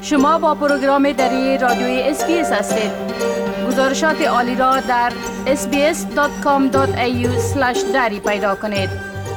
شما با پروگرام دری رادیوی اسپیس هستید. گزارشات عالی را در sbs.com.au/dari پیدا کنید.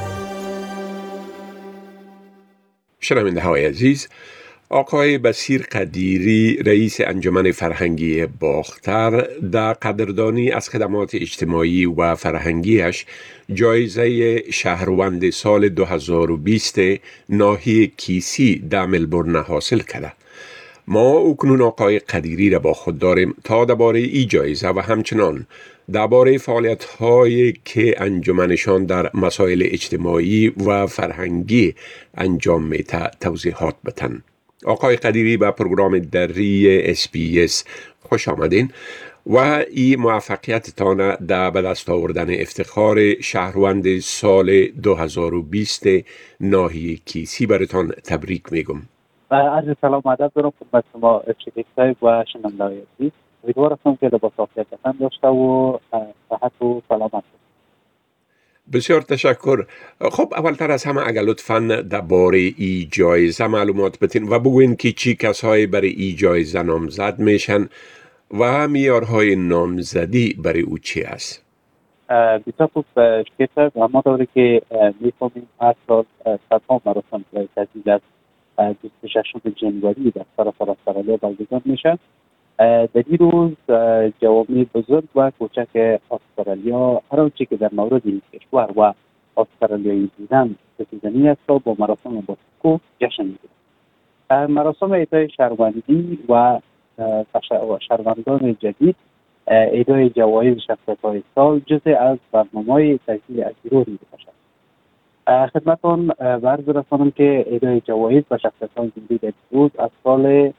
شنونده های عزیز، آقای بصیر قدیری رئیس انجمن فرهنگی باختر در قدردانی از خدمات اجتماعی و فرهنگیش جایزه شهروند سال 2020 ناحیه کیسی در ملبورن حاصل کرده. ما اکنون آقای قدیری را با خود داریم تا درباره این جایزه و همچنان درباره فعالیت‌هایی که انجمنشان در مسائل اجتماعی و فرهنگی انجام می‌دهد توضیحات بدن. آقای قدیری به پروگرام دری اسپیس خوش آمدین و این موفقیتتان در به دست آوردن افتخار شهروند سال 2020 ناحیه کیسی براتان تبریک میگم. عرض سلام و ادب دارم خدمت شما شکیب صاحب و شنونده‌های عزیز. امیدوار هستم که با سلامت داشته و صحت و سلامت. بسیار تشکر. خب اولتر از همه اگر لطفاً درباره ای جایزه معلومات بدین و بگوین که چی کسایی برای ای جایزه نامزد میشن و معیارهای نامزدی برای او چی است؟ بسیار خوب شکیب صاحب، ما داره که می‌فهمیم هر سال صدها مراسم تجدید از 26 جنوری در سراسر استرالیا برگزار میشه. در این روز جوامع بزرگ و کوچک استرالیا هر آنچه که در مورد این کشور و استرالیایی بودن ستیزنی است را با مراسم باسکو جشن میگیرند. مراسم اعطای شهروندی و شهروندان جدید، اعطای جوایز شخصیت‌های سال جزء از برنامه‌های تجدید اجرایی می‌باشد. خدمتتان عرض رسانم که اعطای جوایز و شخصیت‌های جدید روز از سال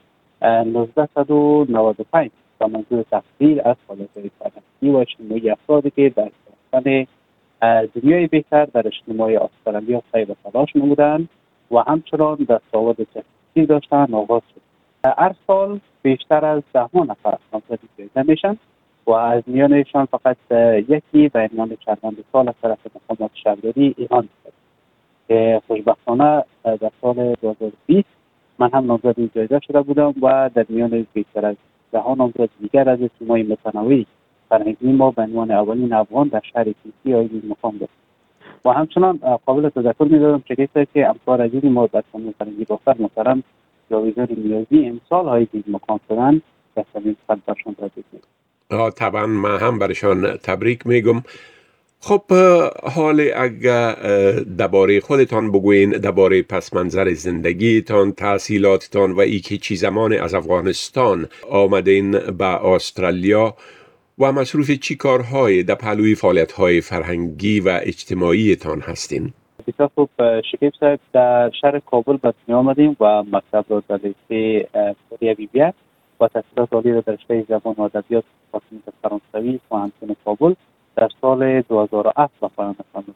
1995 با منظور تفضیل از فعالیت‌های فرهنگی و اجتماعی افرادی که در ساختن دنیای بهتر در اجتماع استرالیا سعی و تلاش نمودند و همچنان دستاورد تحقیقی داشتند آغاز شد. هر سال بیشتر از 10 نفر نامزد جایزه میشن و از میانشان فقط یکی به عنوان شهروند سال از طرف مقامات شهرداری اعلام شد که خوشبختانه در سال 2020 من هم نامزد این جایزه شده بودم و در میان بیشتر از 10 نامزد دیگر از اجتماعی متنوع فرهنگی ما به عنوان اولین افغان در شهر کیسی این مقام داشت. و همچنان قابل تذکر می‌دارم که همکار عزیزی ما در کانون فرهنگی باختر محترم جاویدزاد نیازی امسال های این مقام شدن در سمین برشان تبریک میگم. طبعا من هم برشان تبریک میگم. خب حال اگر درباره خودتان بگوین، درباره پس منظر زندگیتان، تحصیلاتتان و ای که چی زمان از افغانستان آمدین به استرالیا و مصروف چی کارهای در پهلوی فعالیت‌های فرهنگی و اجتماعیتان هستین؟ بسیار خوب شکیب صاحب، در شهر کابل به دنیا آمدیم و مکتب را در رشته ریاضیات و تحصیلات عالی را در رشته زبان و ادبیات فاکولته فرانسوی پوهنتون کابل در سال 2007 به پایان رساندم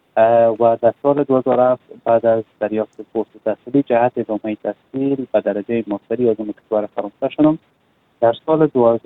و در سال 2007 بعد از دریافت بورس تحصیلی جهت ادامه تحصیل به درجه ماستری عضو کشور فرانسه شدم. در سال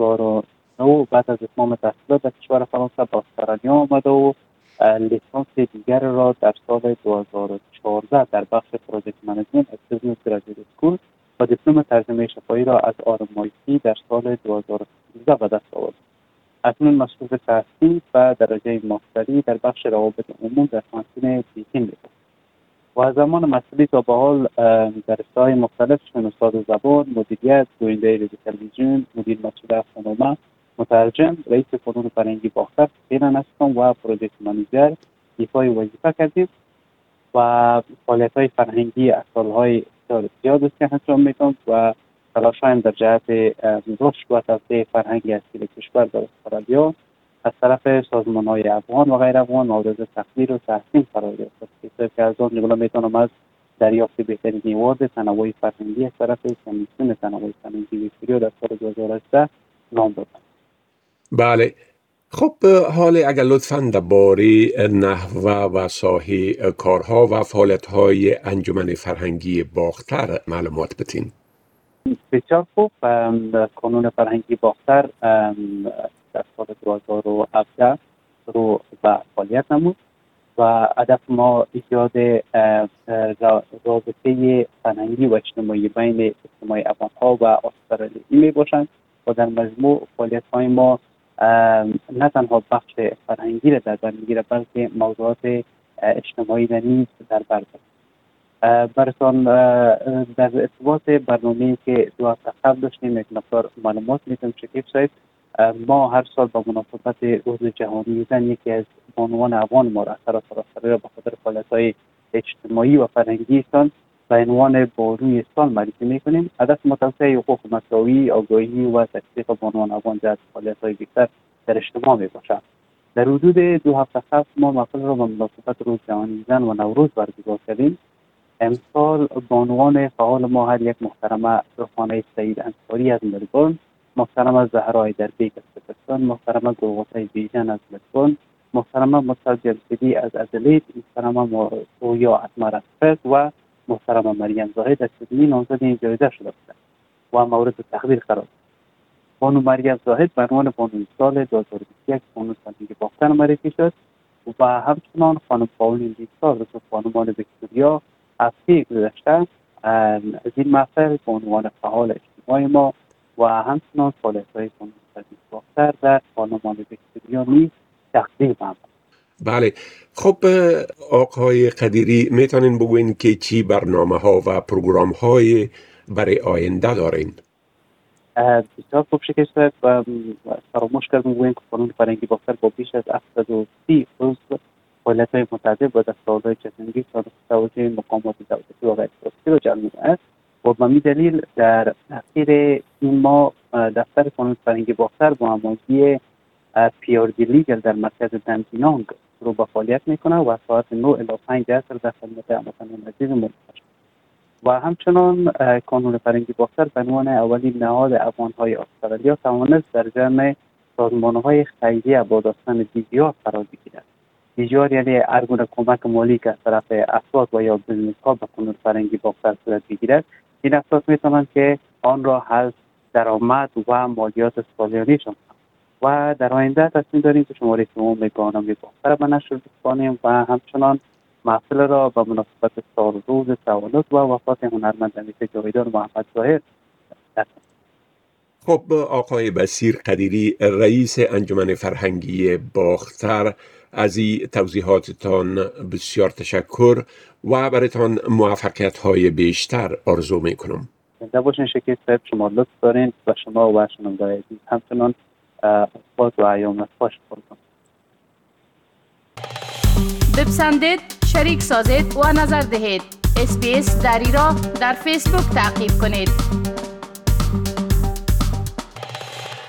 2009 بعد از اتمام تحصیلات در کشور فرانسه به استرالیا آمده و لیسانس دیگر را در سال 2014 در بخش پروژکت منیجمنت از بیزنس گریجویت اسکول و دیپلم ترجمه شفاهی را از RMIT در سال 2013 به دست آوردم. اکنون مشغول تحصیل و درجه ماستری در بخش روابط عموم در پوهنتون پیکینگ است. و زمان مسئولی تا به حال در رشته‌های مختلف چون استاد زبان، مدیریت، گوینده رادیو تلویزیون، مدیر مسئول افزونامه، مترجم، رئیس فنون فرهنگی باختر فعلا هستم و پروژکت منیجر ایفای وظیفه کردیم و فعالیت‌های فرهنگی از سال‌های زیاد است که انجام می‌دم و تلاش‌هایم در جهت رشد و توسعه فرهنگی اصیل کشور در استرالیا از طرف سازمان‌های افغان و غیر افغان مورد تقدیر و تحسین قرار گرفته که از آن جمله میتونم از دریافت بهترین ایوارد تنوع فرهنگی از طرف کمیسیون تنوع فرهنگی ویکتوریا در سال 2018 نام بردم. بله. خب حال اگر لطفاً درباره نحوه و ساحه کارها و فعالیت‌های انجمن فرهنگی باختر معلومات بدین. بسیار خوب. کانون فرهنگی باختر در سال 2017 رو به فعالیت نمود و هدف ما ایجاد رابطه فرهنگی و اجتماعی بین اجتماع افغان‌ها و استرالیایی می باشند و در مجموع فعالیت‌های ما نه تنها بخش فرهنگی را در بر می‌گیرد بلکه موضوعات اجتماعی را نیز در بر دارد. براتون در ارتباط برنامه‌ای که 2 هفته قبل داشتیم یک مقدار معلومات می‌دم شکیب صاحب. ما هر سال با مناسبت روز جهانی زن یکی از بانوان افغان ما را سراسر استرالیا به خاطر فعالیت‌های اجتماعی و فرهنگیشان به عنوان بانوی سال معرفی می‌کنیم. هدف ما توسعه حقوق مساوی، آگاهی و تشویق بانوان افغان در فعالیت‌های بیشتر در اجتماع می‌باشد. در حدود 2 هفته قبل ما محفل را به مناسبت روز جهانی زن و نوروز برگزار کردیم. امسال بانوان فعال ما هر یک محترمه روحانه سعید انصاری از ملبورن، محترمه زهرا دربیک از پاکستان، محترمه گلغوطه بیژن از ملبورن، محترمه مصطفی جمشیدی از ادلید، محترمه رویا اتمر از پرت و محترمه مریم زاهد از سیدنی نامزد این جایزه شده بودند و مورد تقدیر قرار گرفت. بانو مریم زاهد به عنوان بانوی سال 2021 بانو فرهنگی باختر معرفی شد و همچنان خانم پاولین دیکسار و خانمان ویکتوریا هفته گذشته از این محفل به عنوان فعال اجتماعی ما و همچنان فعالیت‌های بانو فرهنگی باختر در پارلمان ویکتوریا نیز تقدیم آمد. بله، خب آقای قدیری میتونین بگوین که چی برنامه‌ها و پروگرام‌های برای آینده دارین؟ بسیار خوب شکست و فراموش کردم بگویم که قانون فرهنگی باختر با بیش از 730 عضو فعالیت‌های متعدد و دستاوردهای چندانگی توسط مقامات دولتی و غیر دولتی را جلب است و به این دلیل در اخیر این ماه دفتر قانون فرهنگی باختر با هماهنگی PRD لیگل در مرکز دنبینانگ رو به فعالیت میکنه و ساعت 9 الی 5 عصر در خدمت هموطنان عزیز منتشر و همچنان قانون فرهنگی باختر به عنوان اولین نهاد افغان‌های استرالیا توانست در جمع سازمان‌های خیریه با داشتن دیجیار قرار بگیرد. دیجیار یعنی هر گونه کمک مالی که از طرف افراد و یا بیزنس‌ها به قانون فرهنگی باختر صورت بگیرد، این افراد می‌توانند که آن را از درآمد و مالیات سالیانیشان و در آینده تصمیم داریم که شماره سوم برنامه باختر به نشر بسپاریم و همچنان محفل را به مناسبت سال روز تولد و وفات هنرمند امیرزاده جاویدان محمد ظاهر. خب آقای بصیر قدیری، رئیس انجمن فرهنگی باختر، از این توضیحاتتان بسیار تشکر و برایتان موفقیت‌های بیشتر آرزو میکنم. زنده باشین شکیب صاحب، شما لطف دارین و شما و شنونده‌های عزیز همچنان اثبات و ایام خوش باشید. بپسندید، شریک سازید و نظر دهید. SBS دری را در فیسبوک تعقیب کنید.